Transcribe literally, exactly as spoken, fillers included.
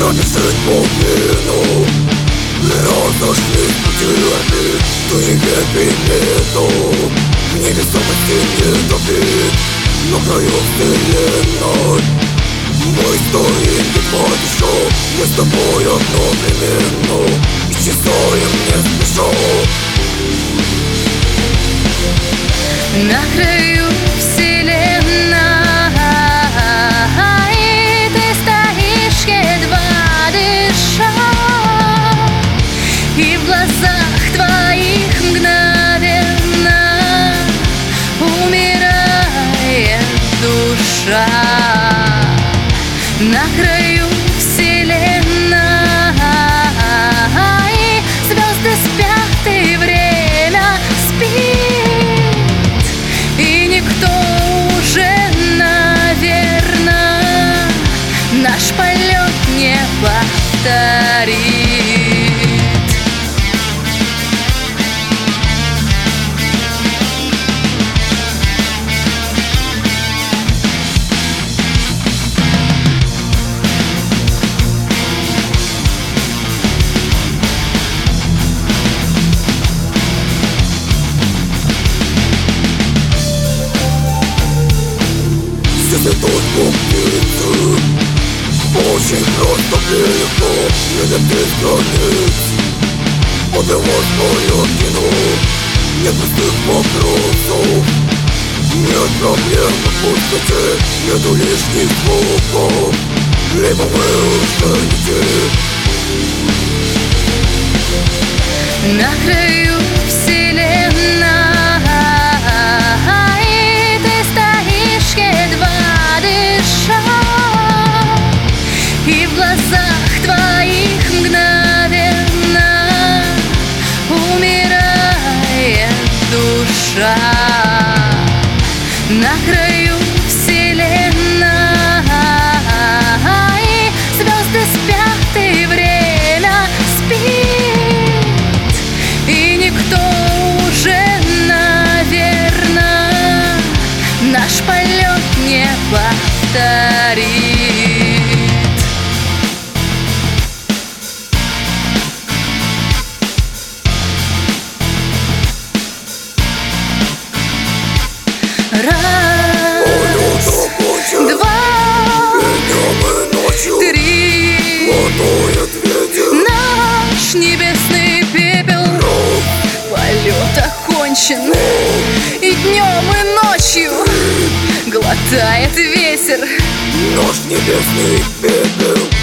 бежит по плену. Разошлись пути, то не примету. В невесомости не топит на краю вселенной. Мы стоим без еще, мы с тобой одновременно исчезаем не спеша. На краю вселенной ты стоишь, едва дыша, и в глазах твоих мгновенно умирает душа. На краю вселенной звезды спят и время спит, и никто уже, наверно, наш полет не повторит. Если только птицы, очень просто легко, нет без границ. Подавать кино, нет простых вопросов, нет проблем на пустоте, нету лишних звуков. Либо вы уже не те. На краю вселенной ты стоишь, едва дыша, и в глазах твоих мгновенно умирает душа. На краю вселенной звезды спят и время спит, и никто уже, наверно, наш полет не повторит. Раз, два, три. Наш небесный пепел, полет окончен, и днем, и ночью глотает ветер наш небесный пепел.